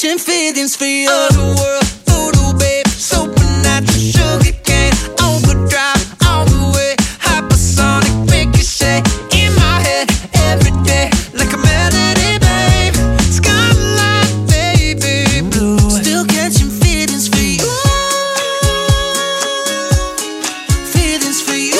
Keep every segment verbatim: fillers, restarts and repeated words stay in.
catching feelings for you. Underworld, voodoo, babe, supernatural, sugar cane, overdrive, all the way, hypersonic, make you shake in my head every day, like a melody, babe. Skyline, baby, blue, still catching feelings for you. Feelings for you.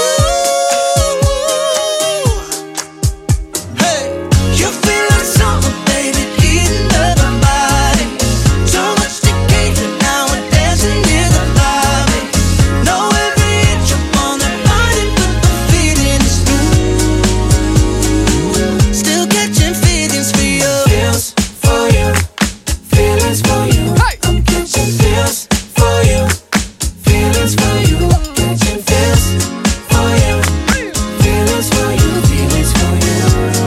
Hey, you feel like summer, baby, heating up my body. So much tequila, now we're dancing in the lobby. Know every inch up on that body, but the feeling is new. Still catching feelings for you. Feels for you, feelings for you. Hey. I'm catching feels for you, feelings for you. Catching feels for you, feelings for you, feelings for you.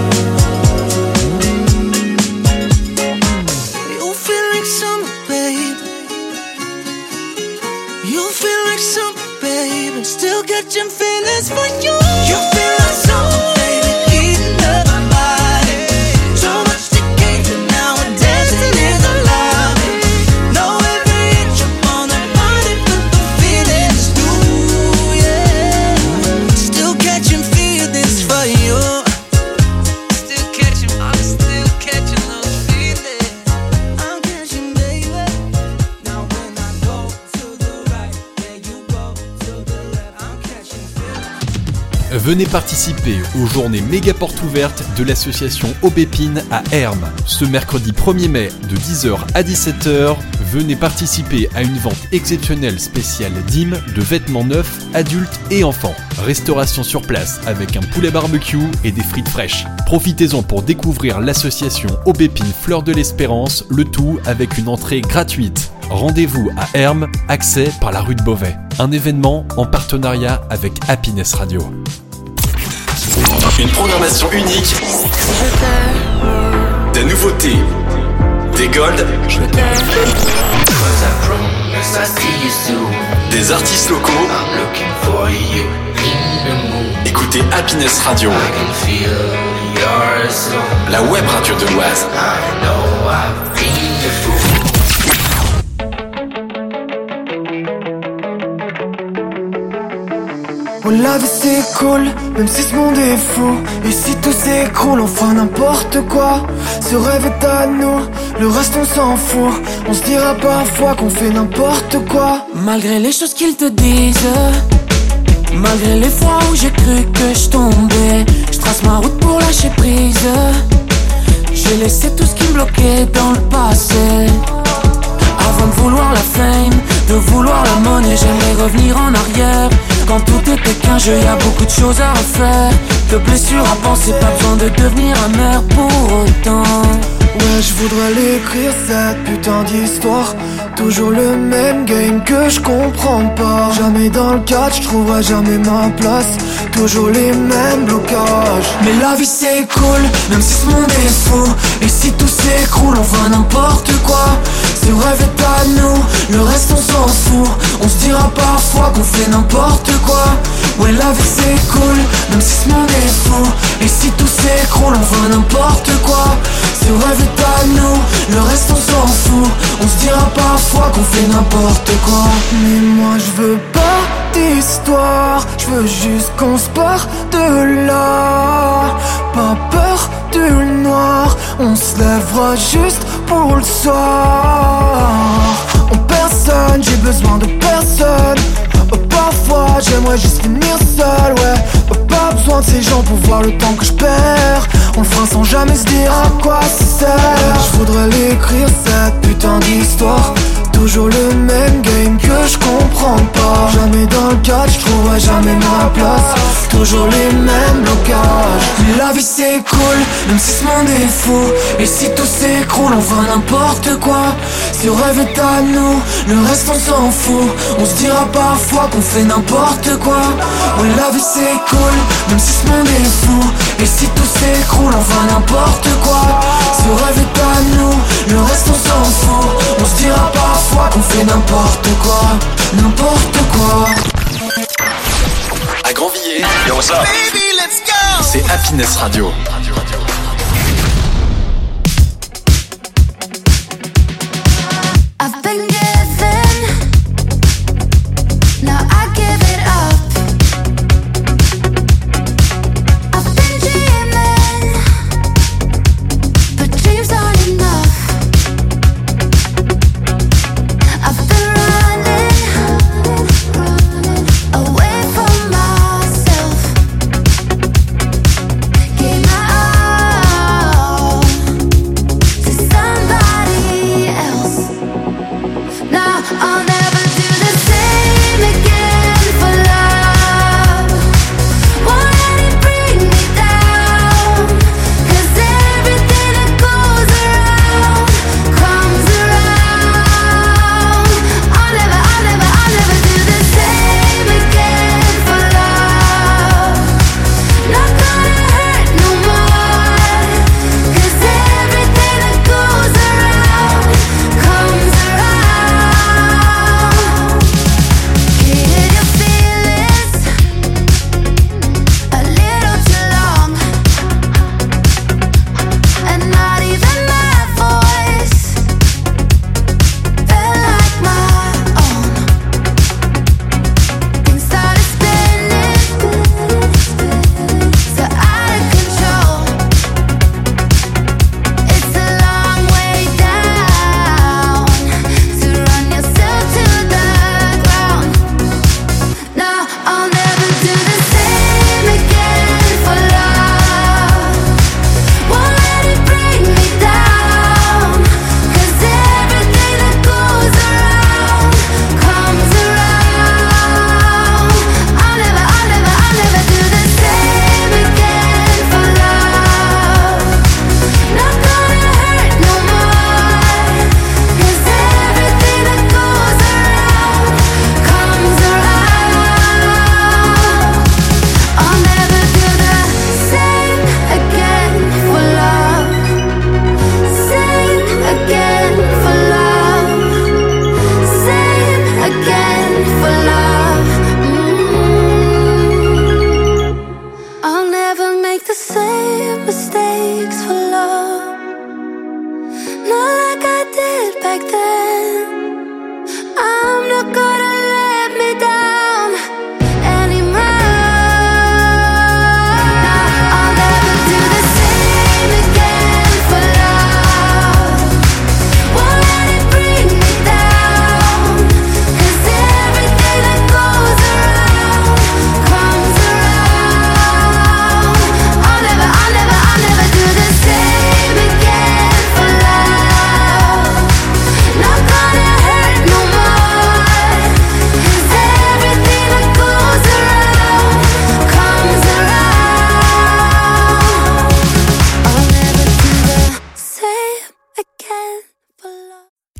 You feel like summer, babe. You feel like summer, babe. Still catching feelings for you. You feel like summer, baby, heating up my body. So much tequila, now we're dancing in the lobby. Know every inch up on that body, but the feeling is new, yeah. Still catching feelings for you. Still catching, I'm still catching those feelings. I'm catching, baby. Now when I go to the right, there you go to the left. I'm catching feelings. Venez participer aux journées méga portes ouvertes de l'association Aubépine à Hermes. Ce mercredi premier mai de dix heures à dix-sept heures, venez participer à une vente exceptionnelle spéciale D I M de vêtements neufs, adultes et enfants. Restauration sur place avec un poulet barbecue et des frites fraîches. Profitez-en pour découvrir l'association Aubépine Fleur de l'Espérance, le tout avec une entrée gratuite. Rendez-vous à Hermes, accès par la rue de Beauvais. Un événement en partenariat avec Happiness Radio. Une programmation unique, des nouveautés, des golds, des artistes locaux. Écoutez Happiness Radio, la web radio de l'Oise. Oh, la vie c'est cool, même si ce monde est fou. Et si tout s'écroule, on fera n'importe quoi. Ce rêve est à nous, le reste on s'en fout. On se dira parfois qu'on fait n'importe quoi. Malgré les choses qu'ils te disent, malgré les fois où j'ai cru que je tombais, je trace ma route pour lâcher prise. J'ai laissé tout ce qui me bloquait dans le passé. Avant de vouloir la fame, de vouloir la monnaie, j'aimerais revenir en arrière. Quand tout était qu'un jeu, y'a beaucoup de choses à refaire. De blessures à penser, pas besoin de devenir amer pour autant. Ouais, je voudrais l'écrire cette putain d'histoire. Toujours le même game que je comprends pas. Jamais dans le catch, je trouverai jamais ma place. Toujours les mêmes blocages. Mais la vie c'est cool, même si ce monde est fou. Et si tout s'écroule, on fera n'importe quoi. Ce rêve est à nous, le reste on s'en fout. On se dira parfois qu'on fait n'importe quoi. Ouais, la vie c'est cool, même si ce monde est fou. Et si tout s'écroule, on fera n'importe quoi. Ce rêve est à nous, le reste on s'en fout. On se dira parfois qu'on fait n'importe quoi. Mais moi je veux pas d'histoire, je veux juste qu'on se parte de là. Pas peur du noir, on se lèvera juste pour le soir. En personne, j'ai besoin de personne. Oh, parfois j'aimerais juste finir seul, ouais. Oh, pas besoin de ces gens pour voir le temps que je perds. On le fera sans jamais se dire à quoi ça sert. Je voudrais l'écrire cette putain d'histoire. Toujours le même game que je comprends pas. Jamais dans le catch, je trouverai jamais ma place. Toujours les mêmes blocages. Mais la vie c'est cool, même si ce monde est fou. Et si tout s'écroule, on fera n'importe quoi. Si le rêve est à nous, le reste on s'en fout. On se dira parfois qu'on fait n'importe quoi. Ouais, la vie c'est cool, même si ce monde est fou. Et si tout s'écroule, on fera n'importe quoi. Si le rêve est à nous, le reste on s'en fout. On se dira parfois qu'on fait n'importe quoi. N'importe quoi. À Grandvilliers, yo, what's up? Baby, let's go. C'est Happiness Radio.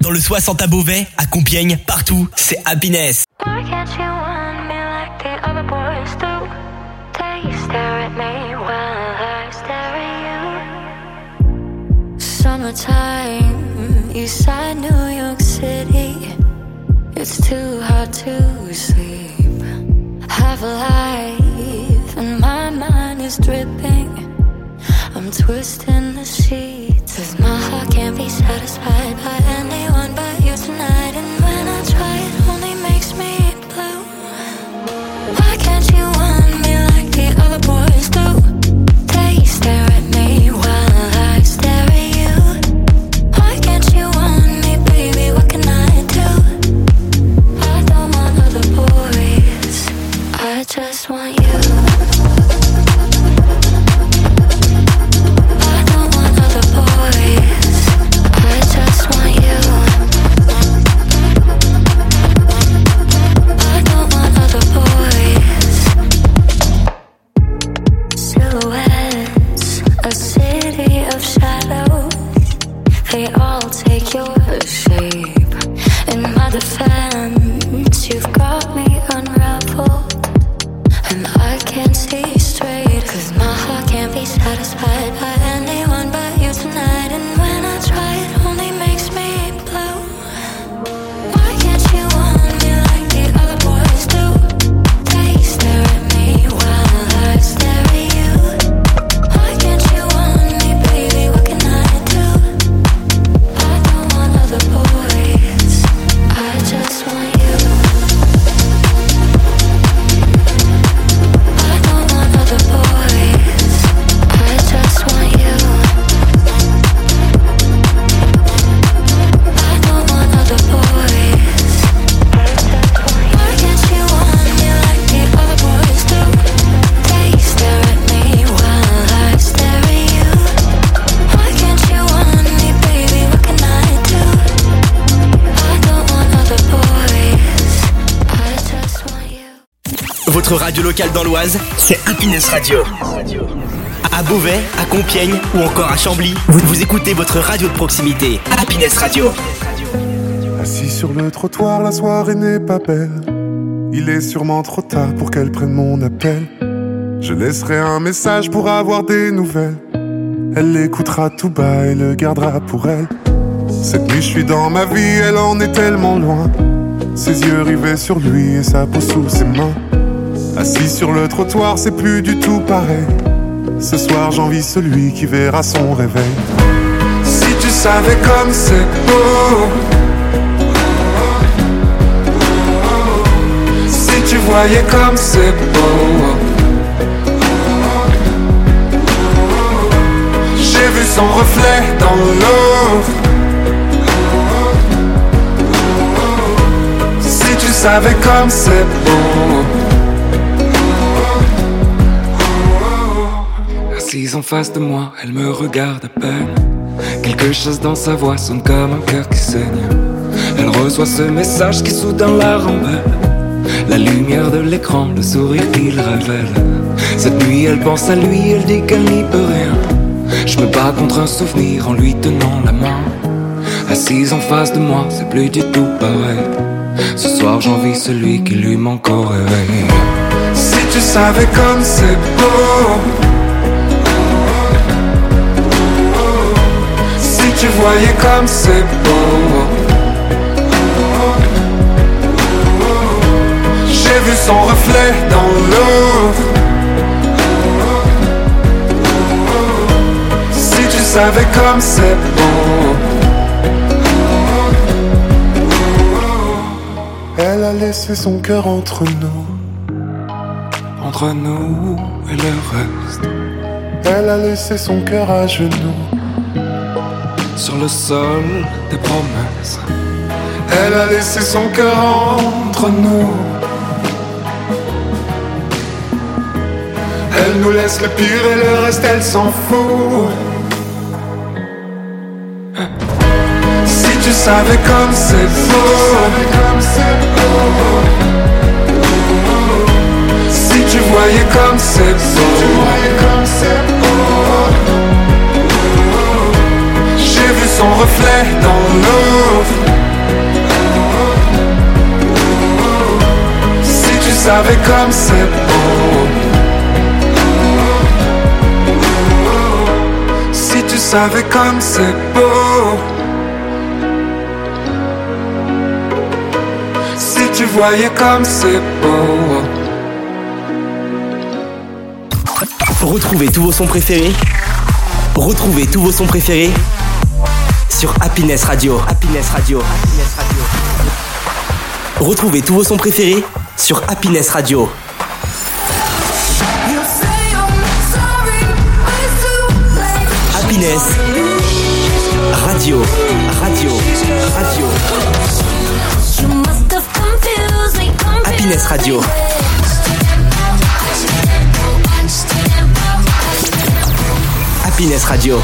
Dans le soixante à Beauvais, à Compiègne, partout, c'est Happiness. Why can't you want me like the other boys do? Take you stare at me while I stare at you. Summertime, Eastside New York City. It's too hard to sleep. Have a life and my mind is dripping. I'm twisting the sheets, 'cause my heart can't be satisfied by anyone but you tonight. And when I try, it only makes me blue. Why can't you want me like the other boys do? They stare at me while I stare at you. Why can't you want me, baby? What can I do? I don't want other boys, I just want you. Votre radio locale dans l'Oise, c'est Happiness Radio. À Beauvais, à Compiègne ou encore à Chambly, vous, vous écoutez votre radio de proximité, Happiness Radio. Assis sur le trottoir, la soirée n'est pas belle. Il est sûrement trop tard pour qu'elle prenne mon appel. Je laisserai un message pour avoir des nouvelles. Elle l'écoutera tout bas et le gardera pour elle. Cette nuit je suis dans ma vie, elle en est tellement loin. Ses yeux rivés sur lui et sa peau sous ses mains. Assis sur le trottoir, c'est plus du tout pareil. Ce soir, j'envie celui qui verra son réveil. Si tu savais comme c'est beau, si tu voyais comme c'est beau. J'ai vu son reflet dans l'eau. Si tu savais comme c'est beau. Assise en face de moi, elle me regarde à peine. Quelque chose dans sa voix sonne comme un cœur qui saigne. Elle reçoit ce message qui soudain la rend belle. La lumière de l'écran, le sourire qu'il révèle. Cette nuit elle pense à lui, elle dit qu'elle n'y peut rien. Je me bats contre un souvenir en lui tenant la main. Assise en face de moi, c'est plus du tout pareil. Ce soir j'envie celui qui lui manque au réveil. Si tu savais comme c'est beau, si tu voyais comme c'est beau. J'ai vu son reflet dans l'eau. Si tu savais comme c'est beau. Elle a laissé son cœur entre nous, entre nous et le reste. Elle a laissé son cœur à genoux, sur le sol des promesses. Elle a laissé son cœur entre nous. Elle nous laisse le pire et le reste elle s'en fout. Si tu savais comme c'est beau, si tu voyais comme c'est beau. J'ai vu son reflet dans l'eau. savais comme c'est beau. Si tu savais comme c'est beau. Si tu voyais comme c'est beau. Retrouvez tous vos sons préférés. Retrouvez tous vos sons préférés sur Happiness Radio. Happiness Radio. Happiness Radio. Retrouvez tous vos sons préférés sur Happiness Radio. Happiness Radio. Radio. Radio. Happiness Radio. Happiness Radio.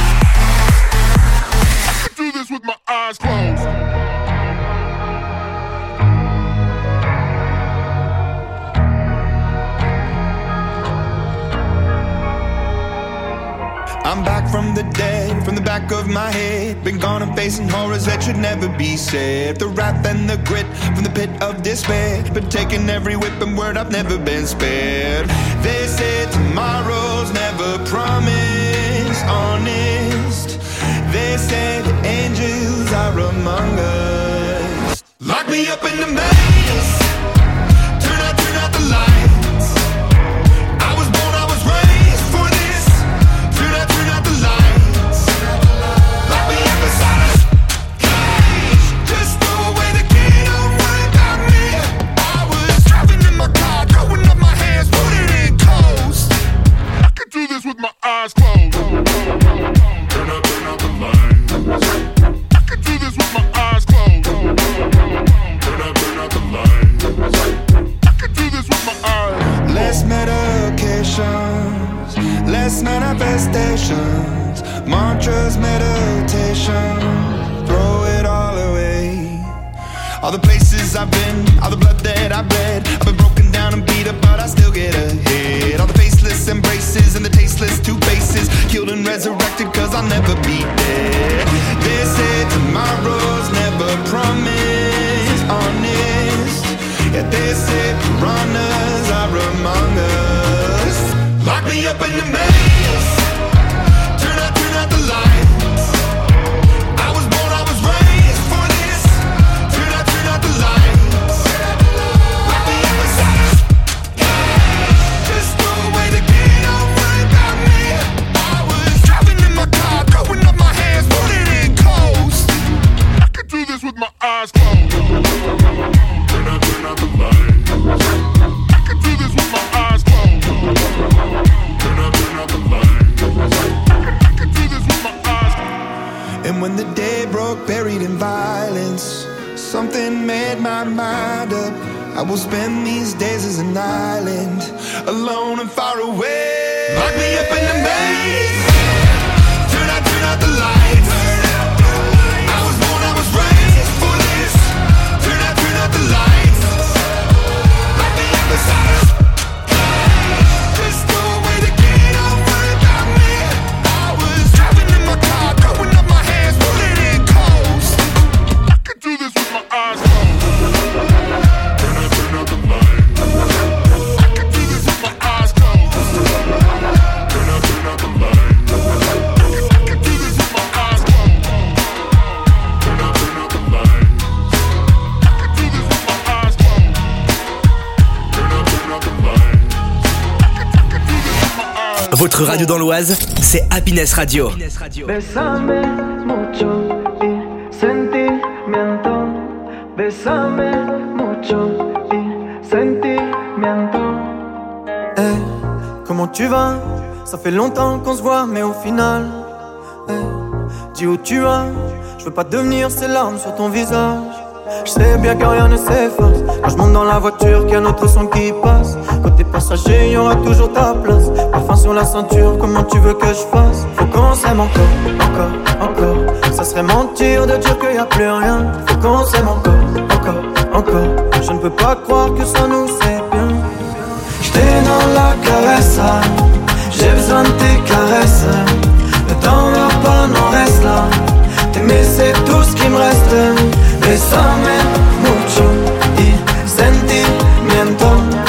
Do this with my eyes closed. I'm back from the dead, from the back of my head. Been gone and facing horrors that should never be said. The wrath and the grit from the pit of despair. Been taking every whip and word, I've never been spared. They say tomorrow's never promised, honest. They say the angels are among us. Lock me up in the maze. Turn out, turn out the lights. I was born, I was raised for this. Turn out, turn out the lights. Lock me up inside a cage. Just throw away the key, don't worry about me. I was driving in my car, throwing up my hands, putting in coast. I could do this with my eyes closed. Turn out, turn out the lights. I could do this with my eyes closed. Turn out, turn out the lights. I could do this with my eyes. Less medications, less manifestations, mantras, meditation, throw it all away. All the places I've been, all the blood that I've bled, I've been broken down and beat up, but I still get ahead. All the faceless embraces and the tasteless two faces, killed and resurrected cause I'll never be dead. They say tomorrow's never promised, honest. Yeah, they say piranhas are among us. Lock me up in the maze. Turn out, turn out the lights. I was born, I was raised for this. Turn out, turn out the lights. Lock me up inside a cage. Just throw away the key, don't worry about me. I was driving in my car, throwing up my hands, putting in coast. I could do this with my eyes closed. Turn out, turn out the lights. I could do this with my eyes closed. Turn out, turn out the lights. I could do this with my eyes closed. And when the day broke, buried in violence, something made my mind up. I will spend these days as an island, alone and far away. Lock me up in the maze. Turn out, turn out the lights. I was born, I was raised for this. Turn out, turn out the lights. Lock me up inside a cage. Just throw away the key, don't worry about me. I was driving in my car, throwing up my hands, putting in coast. I could do this with my eyes closed. Turn out, turn out the lights. I could do this with my eyes closed. Turn out, turn out the lights. I could do this with my eyes closed. Turn out, turn out the lights. I could do this with my eyes closed. Turn out, turn out the lights. I could do this with my eyes. Votre radio dans l'Oise, c'est Happiness Radio. Bésame mucho y sentimiento. Bésame mucho y sentimiento. Hey, comment tu vas? Ça fait longtemps qu'on se voit, mais au final, hey, dis où tu vas. Je veux pas devenir ces larmes sur ton visage. Je sais bien que rien ne s'efface. Quand je monte dans la voiture, qu'il y a notre son qui passe. Côté passager, il y aura toujours ta place. Parfum sur la ceinture, comment tu veux que je fasse? Faut qu'on s'aime encore, encore, encore. Ça serait mentir de dire qu'il y a plus rien. Faut qu'on s'aime encore, encore, encore. Je ne peux pas croire que ça nous c'est bien. J'étais dans la caresse, j'ai besoin de tes caresses. Le temps va pas, non reste là. T'aimer c'est tout ce qui me reste. Bésame mucho y sentimiento.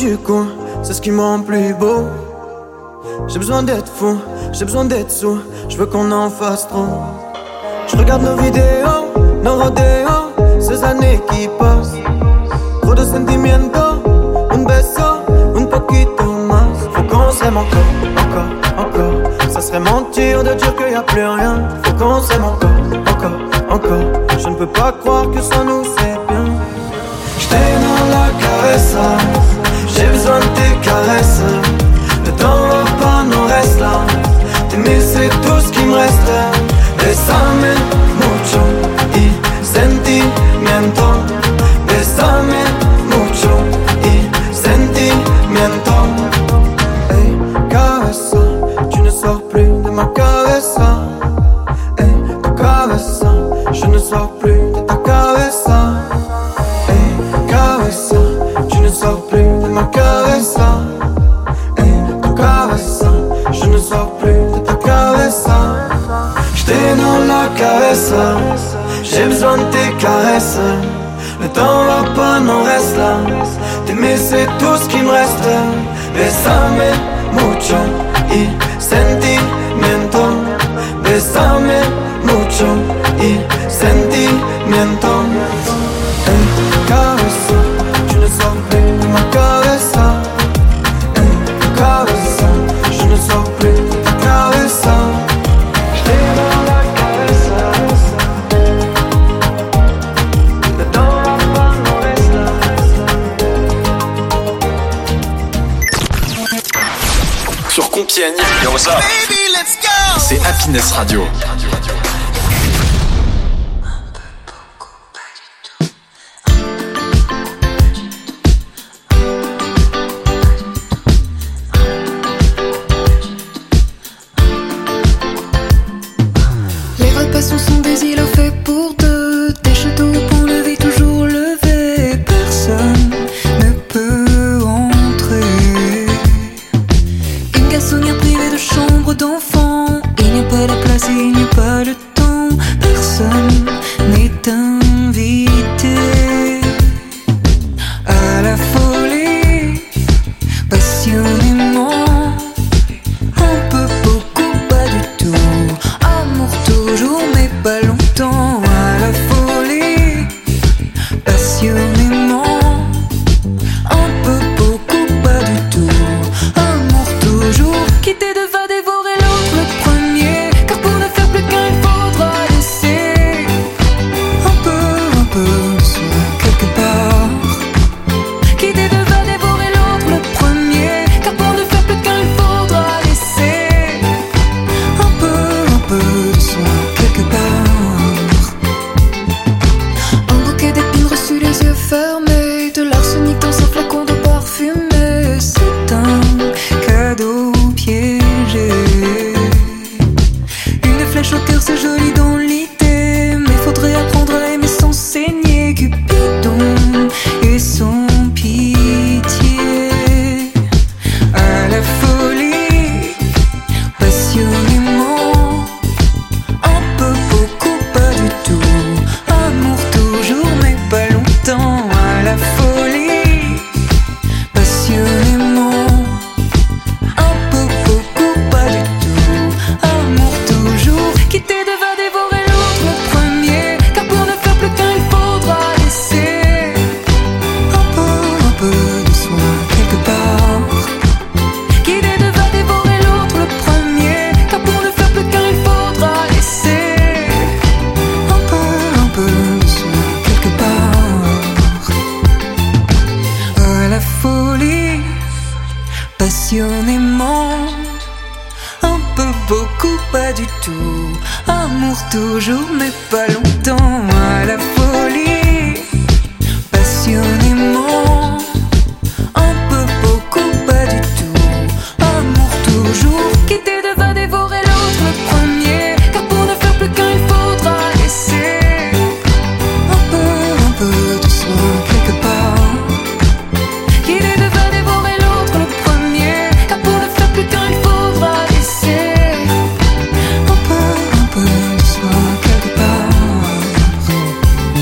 du coup, c'est ce qui me rend plus beau. J'ai besoin d'être fou, j'ai besoin d'être sous, je veux qu'on en fasse trop. Je regarde nos vidéos, nos rodéos, ces années qui passent. Trop de sentimiento, un beso, un poquito más. Faut qu'on s'aime encore, encore, encore. Ça serait mentir de dire qu'il y a plus rien. Faut qu'on s'aime encore, encore, encore. Je ne peux pas croire que ça nous fait bien. J't'ai dans la caresse, j'ai besoin de tes caresses. Le temps va pas, non reste là. T'aimer c'est tout ce qui me reste. Bésame mucho y sentimiento. Bésame mucho y sentimiento. Hey, cabeza, tu ne sors plus de ma cabeza. Hey, tu cabeza, je ne sors plus de ta cabeza. Hey, cabeza, tu ne sors plus de ma cabeza. Hey, tu cabeza, je ne sors plus de ta cabeza. J't'ai dans la cabeza, j'ai besoin de tes caresses. Le temps va pas, non reste là. T'aimer c'est tout ce qui me reste. Bésame mucho y sentimiento. Bésame mucho y sentimiento. Hey, cabeza, tu ne sors plus de ma cabeza. Hey, cabeza, je ne sors plus de ta cabeza. J't'ai dans la cabeza. Le temps va pas, non reste là. Sur Compiègne, c'est Happiness Radio. Les vraies passions sont des îlots faits pour deux. Des châteaux pour lever, toujours lever. Personne ne peut entrer. Une garçonnière privée de chambre d'enfant. Il n'y a pas de place et il n'y a pas de temps. Personne n'est invité à la folie. Passionnément, un peu, beaucoup, pas du tout. Amour toujours mais pas longtemps. À la folie, passionnément, un peu, beaucoup, pas du tout. Amour toujours, quitter devant dévorer l'autre le premier. Car pour ne faire plus qu'un il faudra laisser un peu, un peu de soi quelque part. Quitter devant dévorer l'autre le premier. Car pour ne faire plus qu'un il faudra laisser un peu, un peu de soi quelque part. Un bouquet d'épines reçu les yeux fermés. De l'arsenic dans un flacon de parfumé. C'est un cadeau piégé. Une flèche au cœur c'est joli dans l'idée. Mais faudrait apprendre à aimer sans saigner. Cupidon et sans pitié. À la folie, passionnément, un peu, beaucoup, pas du tout. Amour toujours mais pas longtemps. À la folie, passionnément, un peu, beaucoup, pas du tout. Amour toujours, quitter devant dévorer l'autre le premier. Car pour ne faire plus qu'un il faudra laisser un peu, un peu de soi quelque part. Quitter devant dévorer l'autre le premier. Car pour ne faire plus qu'un il faudra laisser un peu, un peu de soi quelque part. À la folie, passionnément, un peu, beaucoup, pas du tout. Amour toujours mais pas longtemps. À la folie, passionnément, un peu, beaucoup, pas du tout. Amour toujours, quitter devant dévorer l'autre le premier. Car pour ne faire plus qu'un il faudra laisser un peu, un peu de soi quelque part. Quitter devant dévorer l'autre le premier. Car pour ne faire plus qu'un il faudra laisser un peu, un peu de soi quelque part.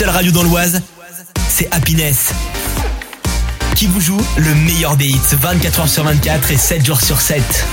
seule radio dans l'Oise, c'est Happiness. Qui vous joue le meilleur des hits vingt-quatre heures sur vingt-quatre et sept jours sur sept.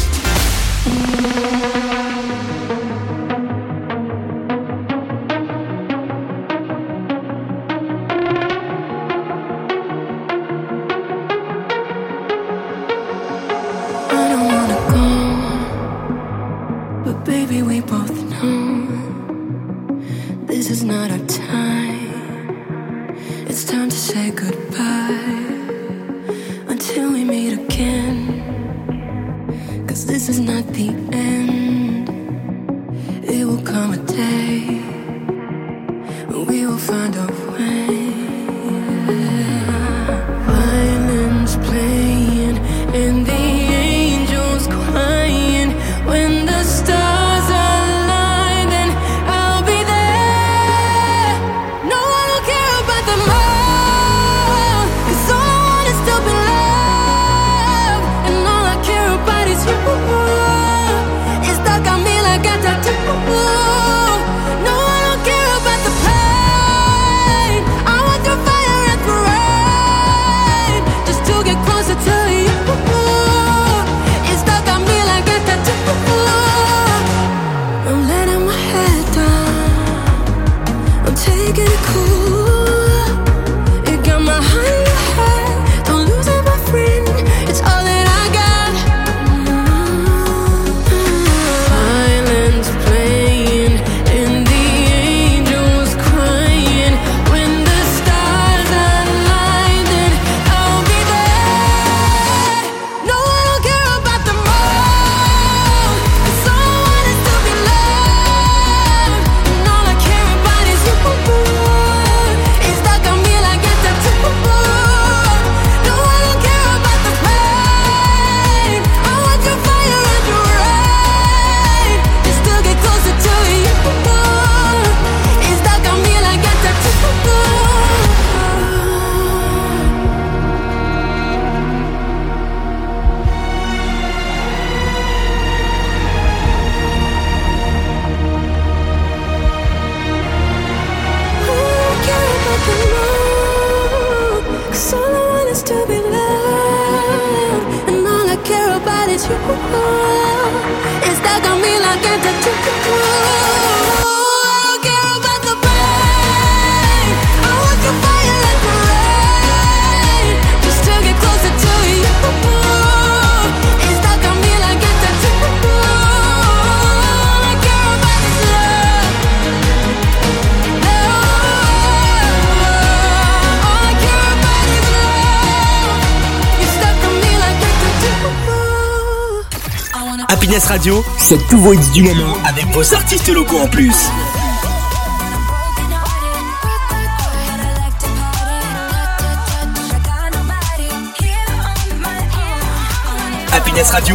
Happiness Radio, c'est tous vos hits du moment avec vos artistes locaux en plus. Happiness Radio.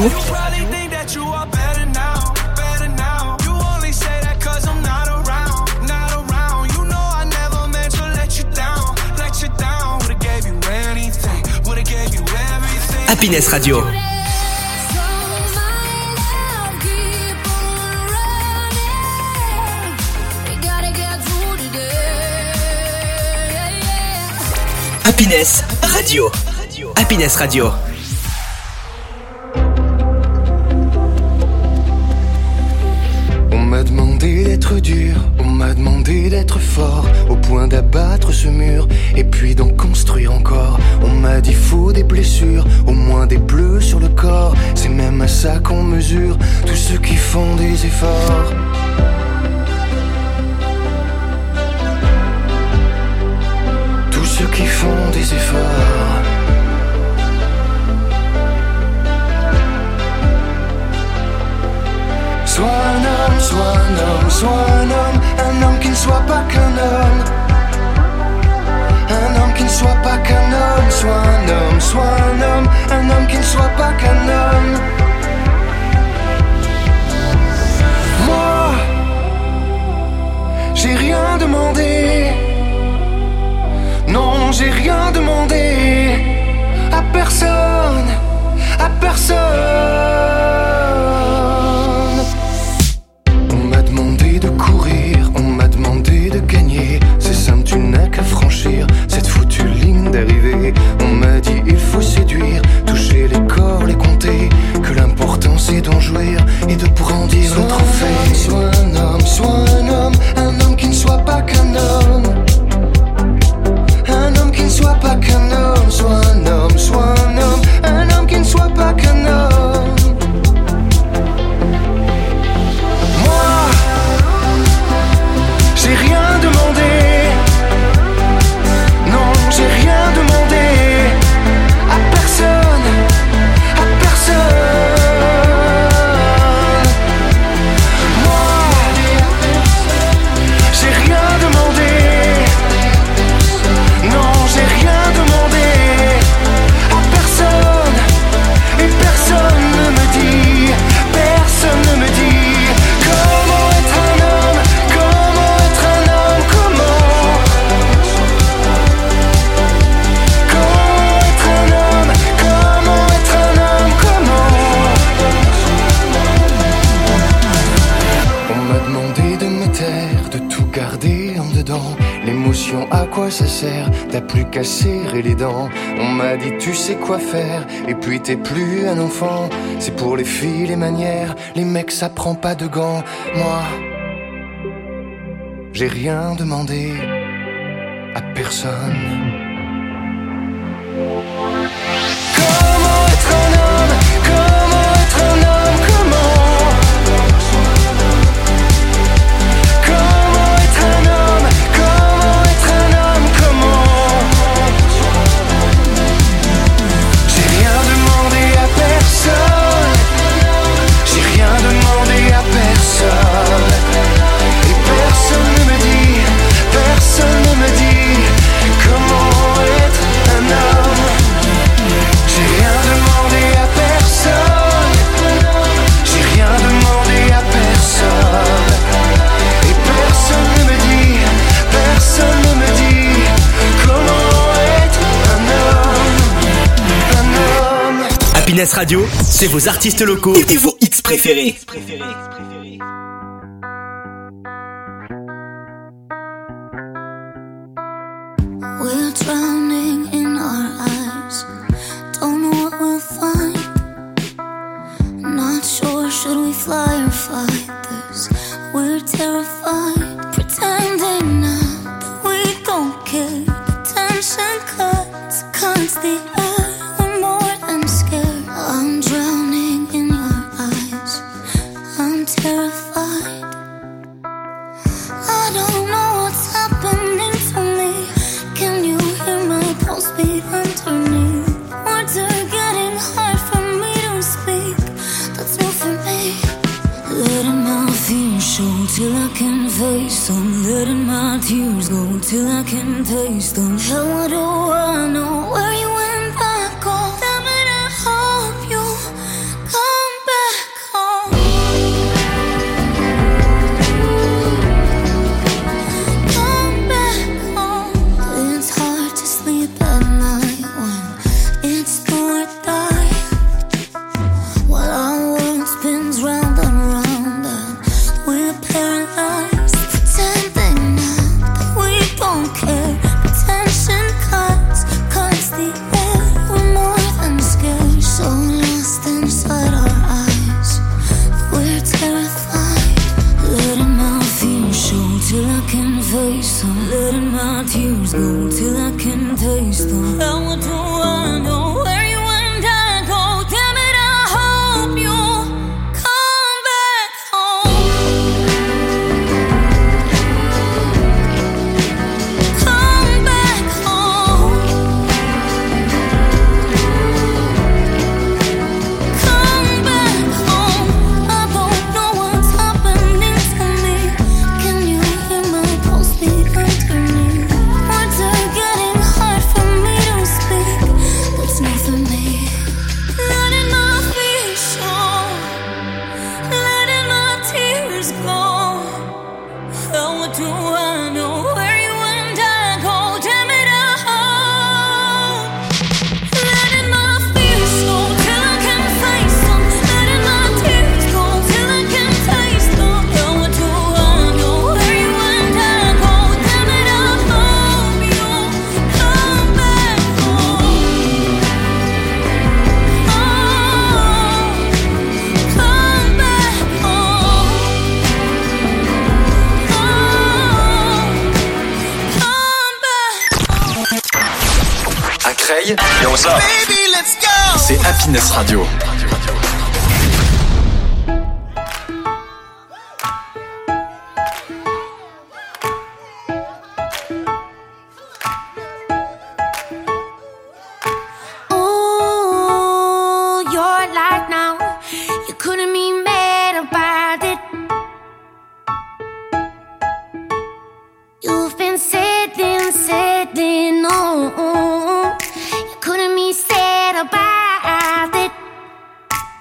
Happiness Radio. Happiness Radio. Happiness Radio. On m'a demandé d'être dur, on m'a demandé d'être fort, au point d'abattre ce mur et puis d'en construire encore. On m'a dit faut des blessures, au moins des bleus sur le corps. C'est même à ça qu'on mesure tous ceux qui font des efforts. Ceux qui font des efforts. Sois un homme, sois un homme, sois un homme, un homme qui ne soit pas qu'un homme. Un homme qui ne soit pas qu'un homme, sois un homme, sois un homme, un homme qui ne soit pas qu'un homme. Moi, j'ai rien demandé. Non, j'ai rien demandé à personne, à personne. On m'a demandé de courir, on m'a demandé de gagner. C'est simple, tu terre, de tout garder en dedans. L'émotion, à quoi ça sert? T'as plus qu'à serrer les dents. On m'a dit tu sais quoi faire, et puis t'es plus un enfant. C'est pour les filles les manières, les mecs ça prend pas de gants. Moi, j'ai rien demandé à personne. Comment être un homme? Comment être un homme? Comment? Comment être un homme? Comment être un homme? Comment? J'ai rien demandé à personne. J'ai rien demandé à personne. Et personne ne me dit, personne ne me dit comment être un homme. J'ai rien demandé à personne. J'ai rien demandé à personne. Et personne ne me dit, personne ne me dit comment être un homme. Un homme. Happiness Radio, c'est vos artistes locaux et vos hits préférés. We're drowning in our eyes. Don't know what we'll find. Not sure, should we fly or fight this? We're terrified, pretending now that we don't care. The tension cuts, cuts the air. We're more than scared. I'm drowning in your eyes. I'm terrified. I don't know what's happening to me. Can you hear my pulse beat underneath? Words are getting hard for me to speak. That's new for me. Letting my fears show till I can face them. Letting my tears go till I can taste them. Hell, what do I know? Where you went back home? Damn it, I hope you come back home. Come back home. It's hard to sleep at night when it's do or die. While our world spins round and round and we're paralyzed, pretending now that we don't care. The tension cuts, cuts the air. We're more than scared, so lost inside our eyes. We're terrified, letting my fears show till I can face them. Letting my tears go till I can taste them. How what do I know? Where you and I go? Damn it, I hope you come back home. Come back home. Come back home. I don't know what's happening to me. Can you hear my pulse beat underneath? Words are getting hard for me to speak. That's new for me. Letting my fears show, letting my tears go. Hell, what do I know? Where you and I go? Damn it, I hope. Letting my fears show till I can face them. Letting my tears go till I can taste them. Hell, what do I know? Where you and I go? Damn it, I hope you come back home. Oh, come back home. Oh, come back. À Creil, et on sort. C'est Happiness Radio. Oh, your life now, you couldn't be mad about it. You've been sitting, sitting, oh, you couldn't be sad about it.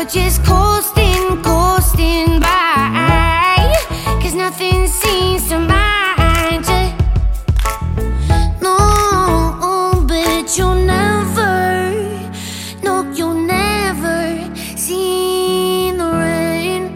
You're just coasting, coasting by, 'cause nothing seems to mind you. No, but you'll never, no, you'll never see the rain.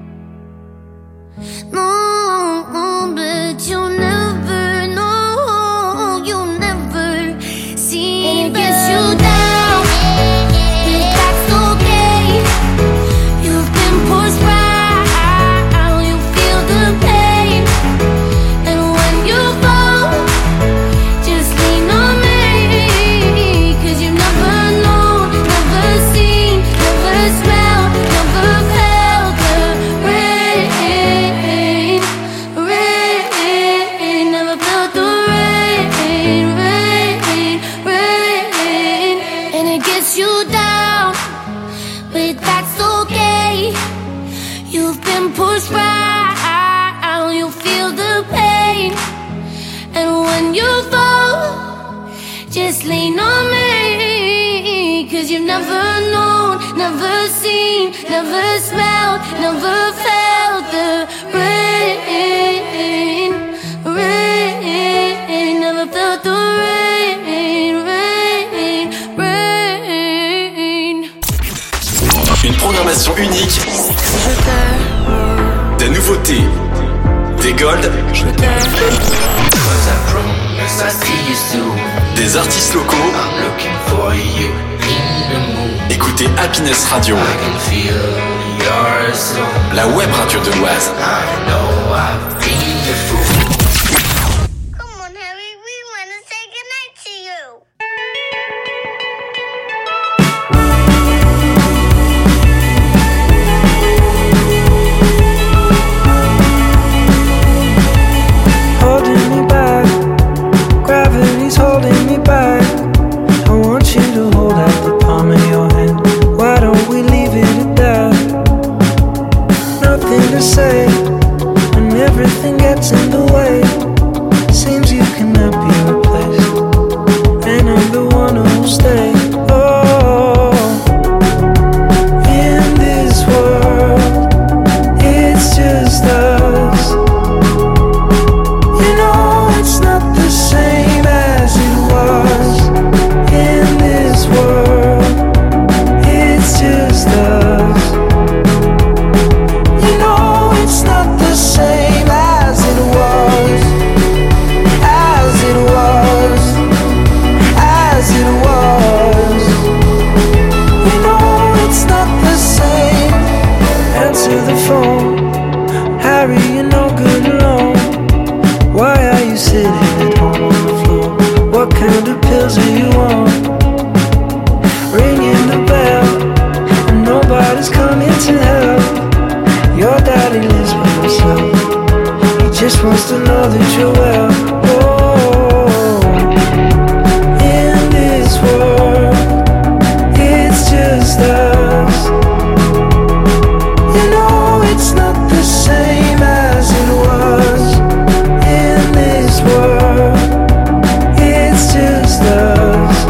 No, but you'll never, no, you'll never see. And it gets you down, but that's okay. You've been pushed right, you feel the pain. And when you fall, just lean on me, 'cause you've never known, never seen, never smelled, never felt the rain, rain, never felt the rain, rain, rain. And it gets you down, but that's okay. You've been pushed right, you feel the pain. And when you fall, just lean on me, 'cause you've never known, never seen, never smelled, never felt the rain, rain, never felt the rain, rain, rain. Une programmation unique, des nouveautés, des golds, des artistes locaux. Écoutez Happiness Radio, la web radio de l'Oise. Come on, Harry, we want to say goodnight to you. Holding me back, gravity's holding me back. I want you to hold out the palm of your hand. Why don't we leave it at that? Nothing to say, and everything gets in the way. Seems you cannot be replaced, and I'm the one who'll stay. Oh, in this world, it's just us. You know it's not the same as it was. In this world, it's just us. You know it's not the same as it was. As it was. As it was. You know it's not the same. Answer the phone, Harry, you're no good alone. Why are you sitting at home on the floor? What kind of pills are you on? Ringing the bell, and nobody's coming to help. Your daddy lives by himself. He just wants to know that you're well. Oh, in this world, it's just us. You know it's not the same as it was. In this world, it's just us.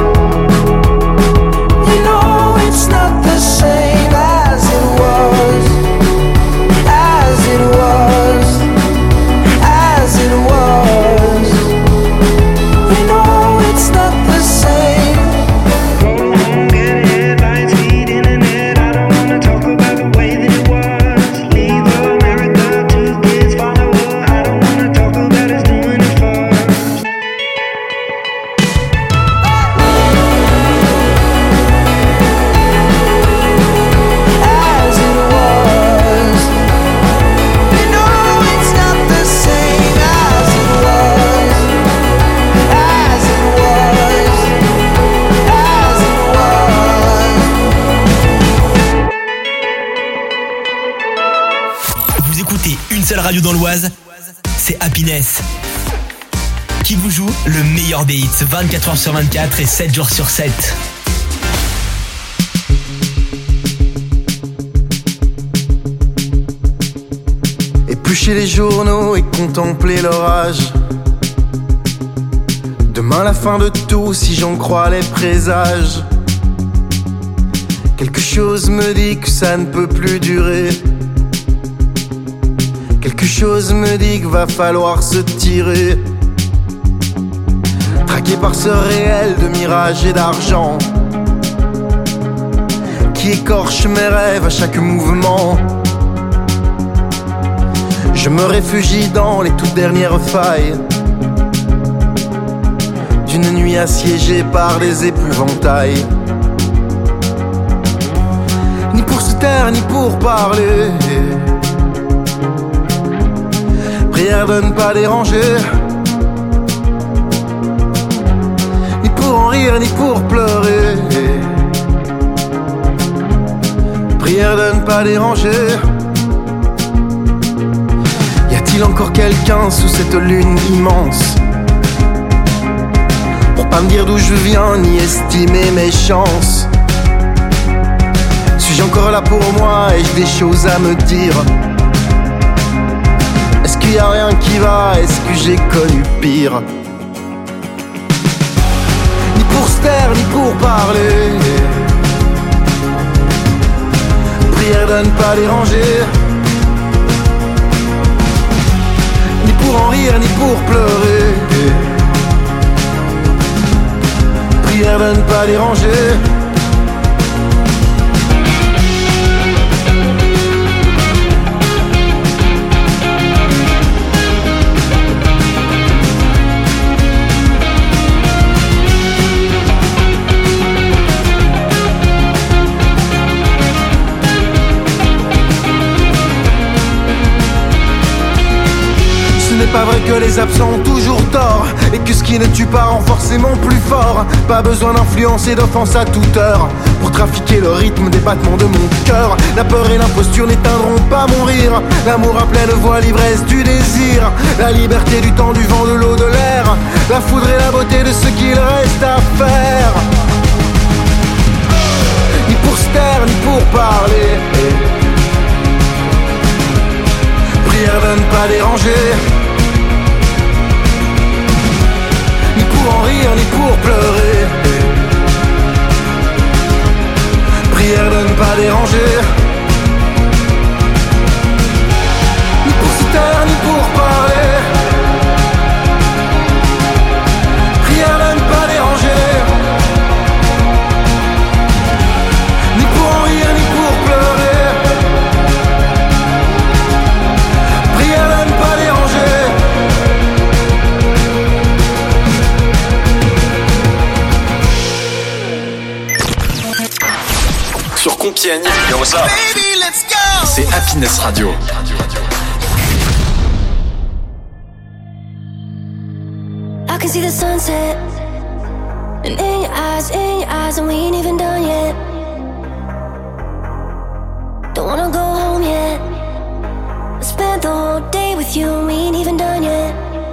You know it's not the same as it was. As it was. As it was. You know it's not the same. Go home, get headlines, feed internet. I don't wanna talk about the way that it was. Leave America, two kids follow her. I don't wanna talk about us doing it first. As it was. You know it's not the same as it was. As it was. As it was. Vous écoutez une seule radio dans l'Oise, c'est Happiness, qui vous joue le meilleur des hits vingt-quatre heures sur vingt-quatre et sept jours sur sept. Éplucher les journaux et contempler l'orage. Demain la fin de tout si j'en crois les présages. Quelque chose me dit que ça ne peut plus durer. Quelque chose me dit qu'il va falloir se tirer. Traqué par ce réel de mirage et d'argent qui écorche mes rêves à chaque mouvement. Je me réfugie dans les toutes dernières failles d'une nuit assiégée par des épouvantails. Ni pour se taire, ni pour parler. Prière de ne pas déranger. Ni pour en rire, ni pour pleurer. Prière de ne pas déranger. Y a-t-il encore quelqu'un sous cette lune immense pour pas me dire d'où je viens, ni estimer mes chances? Suis-je encore là pour moi? Ai-je des choses à me dire? Est-ce qu'il y a rien qui va? Est-ce que j'ai connu pire? Ni pour se taire, ni pour parler. Prière de ne pas déranger. Ni pour en rire, ni pour pleurer. Prière de ne pas déranger. Ce n'est pas vrai que les absents ont toujours tort, et que ce qui ne tue pas rend forcément plus fort. Pas besoin d'influence et d'offense à toute heure pour trafiquer le rythme des battements de mon cœur. La peur et l'imposture n'éteindront pas mon rire. L'amour à pleine voix, l'ivresse du désir. La liberté du temps, du vent, de l'eau, de l'air. La foudre et la beauté de ce qu'il reste à faire. Ni pour se taire, ni pour parler. Prière de ne pas déranger. Ni pour en rire, ni pour pleurer. Prière de ne pas déranger. Ni pour se taire, ni pour parler. Prière de ne pas déranger. Ni pour en rire, ni pour pleurer. Prière de ne pas déranger. Sur Compiègne, c'est Happiness Radio. I can see the sunset, and in your eyes, in your eyes, and we ain't even done yet. Don't wanna go home yet. I spent the whole day with you, and we ain't even done yet.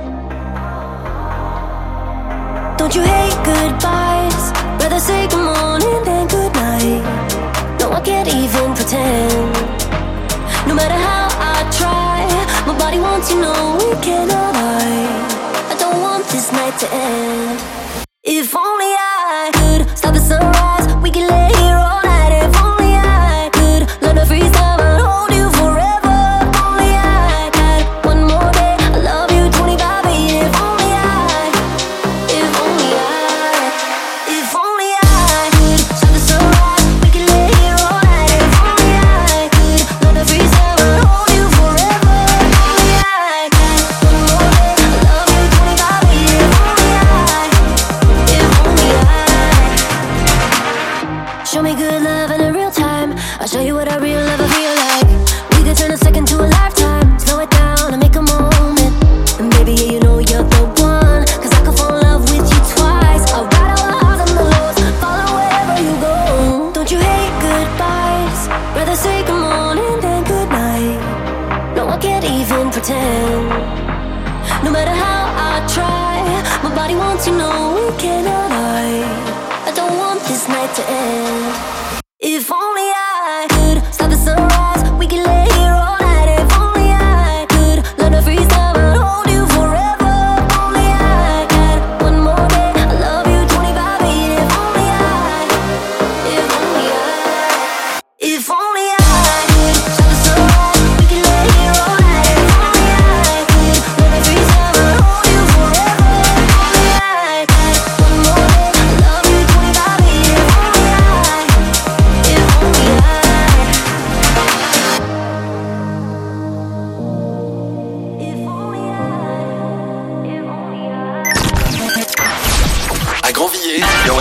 Don't you hate goodbyes? Rather say good morning than good night. No, I can't even pretend. No matter how I try, my body wants to know we cannot lie. I don't want this night to end. If only I could stop the sunrise, we could lay here all night. If only I could learn to freeze time and hold you forever. If only I had one more day, I love you twenty-five, baby. If only I, if only I, if only I could stop the sunrise, we could lay here all night. If only I could learn to freeze time and hold you forever. If only I had one more day, I love you twenty-five, baby. If only I, if only I. Show me good love in a real time. I'll show you what a real lover feel like. We could turn a second to a lifetime. Slow it down and make a moment. And baby, yeah, you know you're the one. Cause I could fall in love with you twice. I'll ride all the highs and the lows, follow wherever you go. Don't you hate goodbyes? Rather say good morning than good night. No, I can't even pretend. No matter how I try, my body wants to know we cannot lie. I don't want this night to end. If only I could stop the sunrise, we could lay here all night. If only I could learn to freeze time and hold you forever. If only I had one more day, I love you twenty-five, baby. If only I, if only I.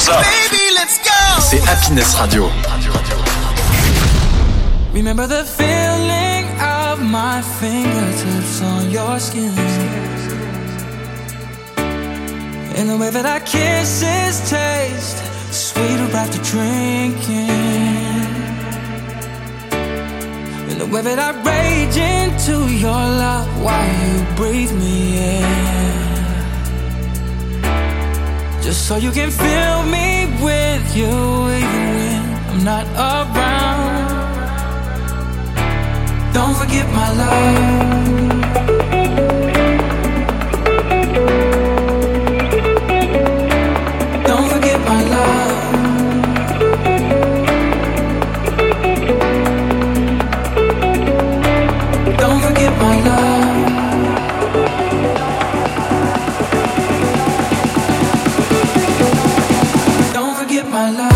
onze heures. C'est Happiness Radio. Remember the feeling of my fingertips on your skin, and the way that our kisses taste sweeter after drinking, and the way that I rage into your love while you breathe me in, just so you can fill me with you even when I'm not around. Don't forget my love. Don't forget my love. Don't forget my love. Don't forget my love.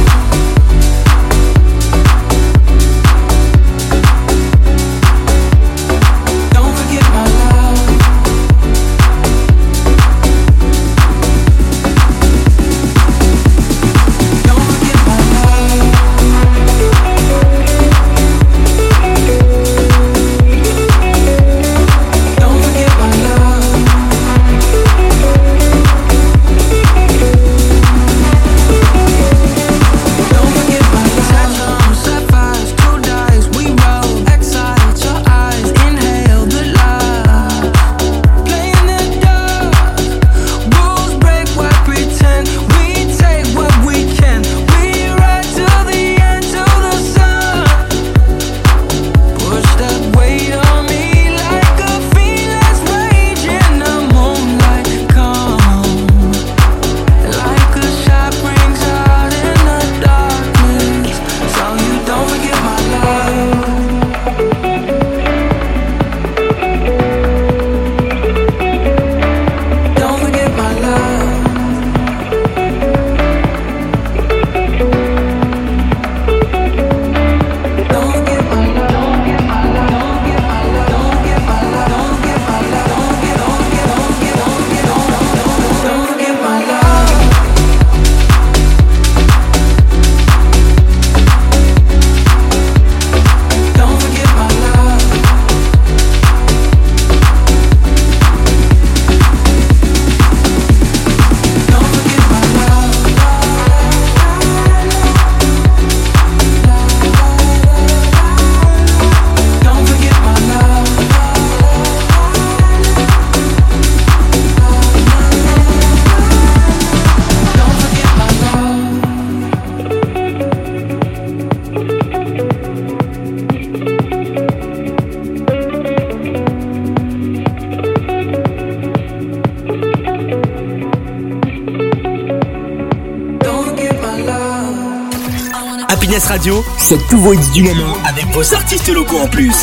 Happiness Radio, c'est tous vos hits du moment avec vos artistes locaux en plus.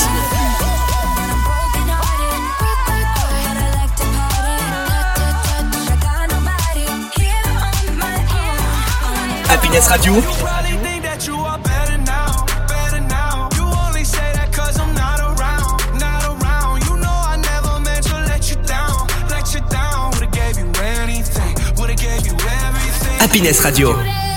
Happiness Radio. Happiness Radio.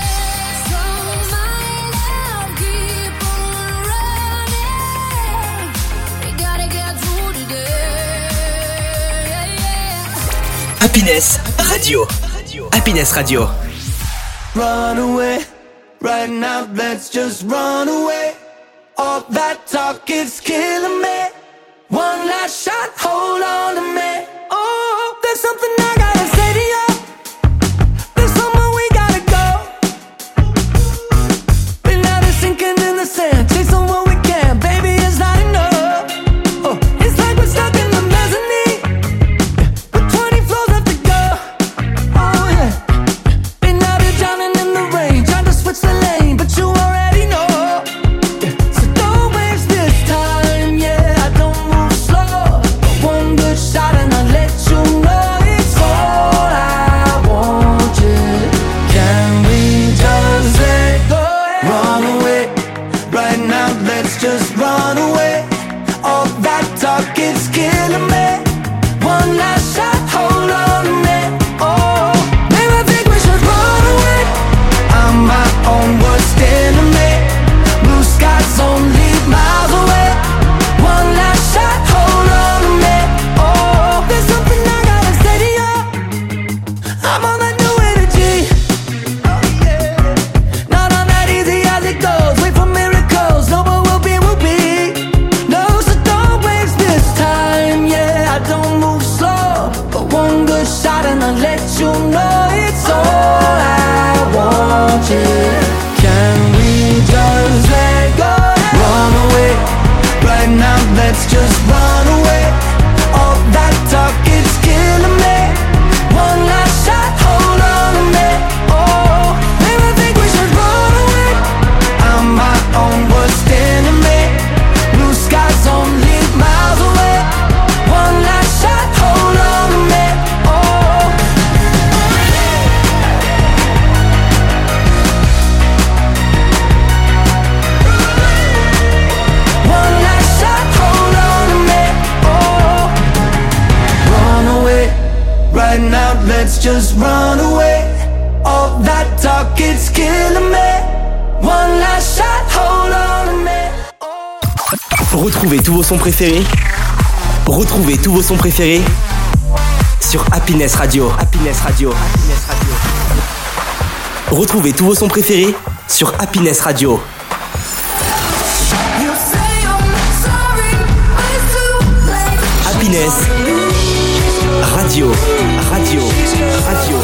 Happiness Radio. Happiness Radio. Run away, right now let's just run away. All that talk is killing me. One last shot, hold on to me. Oh, there's something I gotta say to you. There's somewhere we gotta go. Been out of sinking in the sand, chasing what we can, baby, it's not enough. Oh, it's like we're stuck in the mezzanine with twenty floors left to go. Oh yeah, been out here drowning in the rain, trying to switch the lane, but you already know. Yeah. So don't waste this time, yeah, I don't move slow. One good shot and I just run away. All that talk, it's killing me. One last shot, hold on to me. Oh, maybe I think we should run away. I'm my own worst enemy. Blue skies only miles away. One last shot, hold on to me. Oh, one last shot, hold on to me. Oh, run away. Right now, let's just run away. All that talk, it's killing me. One last shot, hold on to me. Retrouvez tous vos sons préférés. Retrouvez tous vos sons préférés sur Happiness Radio. Happiness Radio. Happiness Radio. Retrouvez tous vos sons préférés sur Happiness Radio. Happiness Radio. Radio. Radio.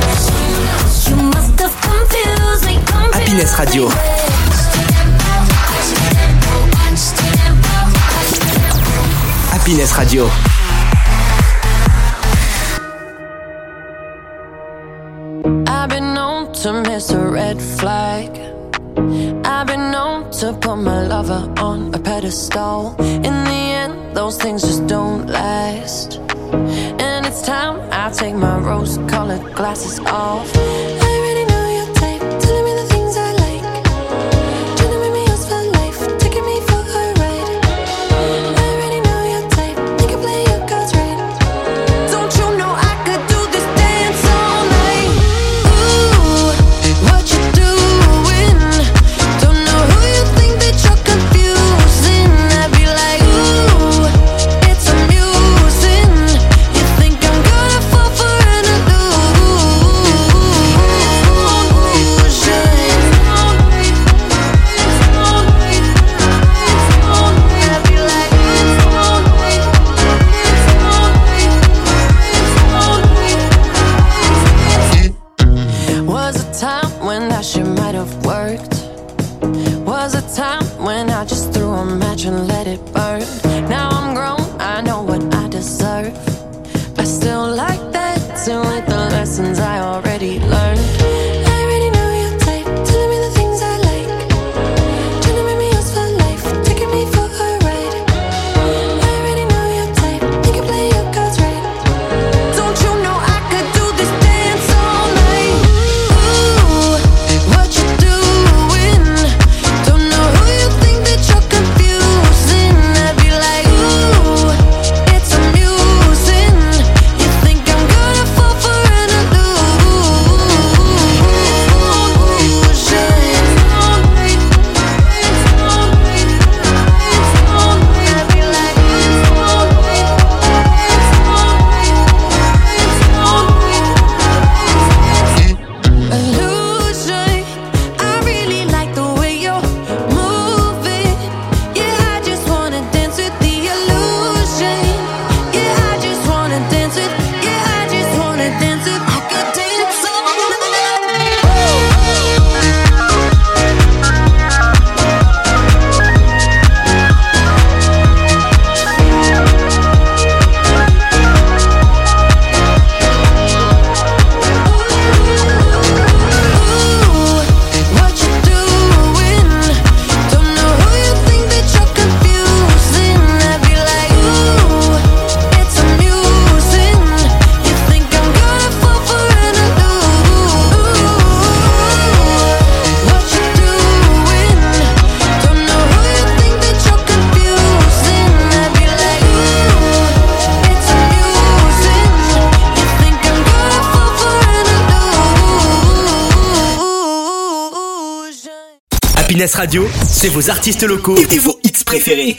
Happiness Radio. Happiness Radio. I've been known to miss a red flag. I've been known to put my lover on a pedestal. In the end, those things just don't last. And it's time I take my rose-colored glasses off. I already know your type, telling me the things I like. Trying to make me yours for life, taking me for a ride. I already know your type, you can play your cards right. Don't you know I could do this dance all night? Ooh, what you doing? Don't know who you think that you're confusing. I'd be like, ooh, it's amusing. You think I'm gonna fall for an illusion? Was a time when that shit might have worked. Was a time when I just threw a match and let it burn. Now I'm grown, I know what I deserve. I still like that too, with the lessons I already learned. I already know your type, telling me the things I like. Trying to make me yours for life, taking me for a ride. I already know your type, you can play your cards right. Don't you know I could do this dance all night? Ooh, what you doing? Don't know who you think that you're confusing. I'd be like, ooh, it's amusing. You think I'm gonna fall for an illusion? I'd be like, illusion. I really like the way you're moving. Yeah, I just wanna dance with the illusion. Yeah, I just wanna dance with. Yeah, I just wanna dance with. I could dance all what you doing? Don't know who you think that you're confusing. I'd be like, ooh, it's amusing. You think I'm gonna fall for an illusion? What you doing? Don't know who you think that you're confusing. I'd be like, ooh, it's amusing. You think I'm gonna fall for an illusion? Happiness Radio, c'est vos artistes locaux et vos hits préférés.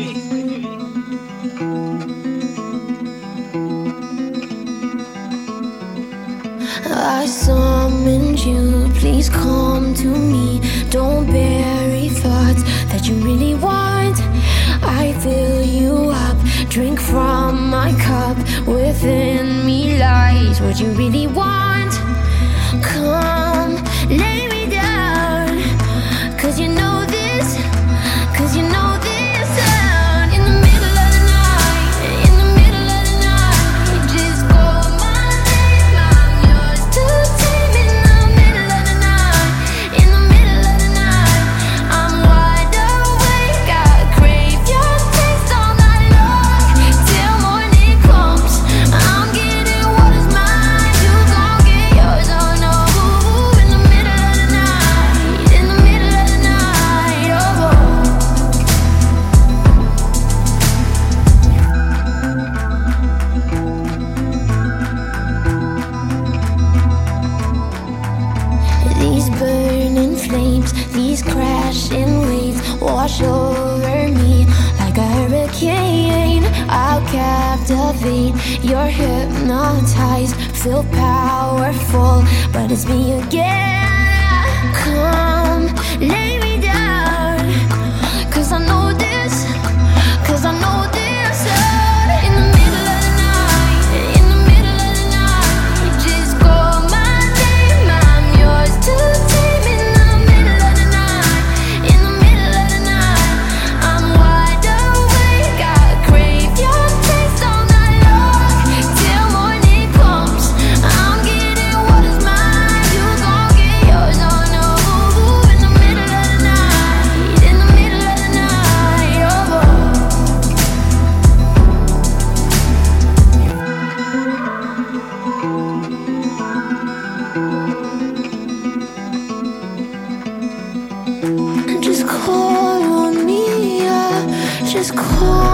I summoned you, please come to me. Don't bury thoughts that you really want. I fill you up, drink from my cup. Within me lies what you really want. Come, lay me down, cause you know this, cause you know this sound. In the middle over me like a hurricane. I'll captivate. You're hypnotized, feel powerful, but it's me again. Come, lay me down, 'cause I know this, 'cause I know this. In the middle of the night, in the middle of the night, just call my name, I'm yours to tame. In the middle of the night, in the middle of the night, I'm wide awake, I crave your taste all night long, till morning comes. I'm getting what is mine, you gon' get yours, oh no. In the middle of the night, in the middle of the night, oh. Just call on me, yeah. Just call